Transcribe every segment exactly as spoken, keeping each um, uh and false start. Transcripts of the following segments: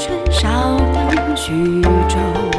春稍等徐州。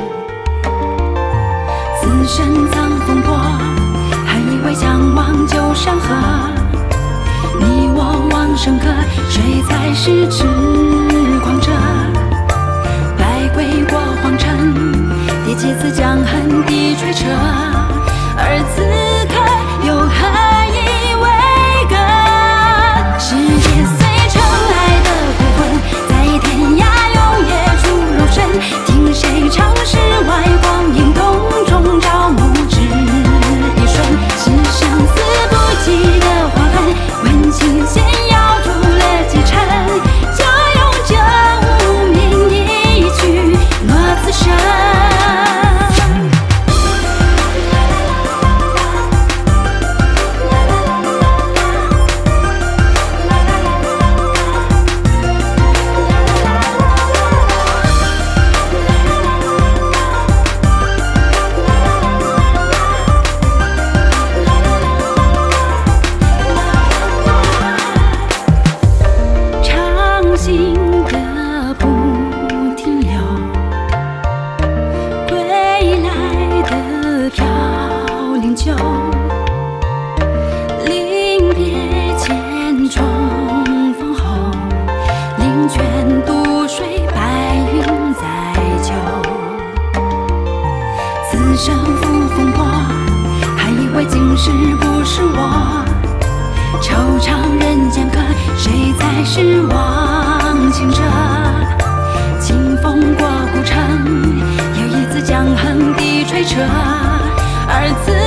此生藏风波，还以为相忘旧山河。你我往生客，谁才是痴狂者？百归过皇城，第几次江痕地吹彻？而此刻又何以为歌？世界虽成爱的孤魂，在天涯永夜出肉身。听谁唱世外光阴，洞中朝暮只一瞬。是生死不羁的划痕，问情仙药住了几尘，就用这无名一曲落此生。临别前重逢后，灵泉渡水，白云在秋。此生负风波，还以为今世不是我。惆怅人间客，谁才是忘情者？清风过古城，又一次江痕地吹彻，而此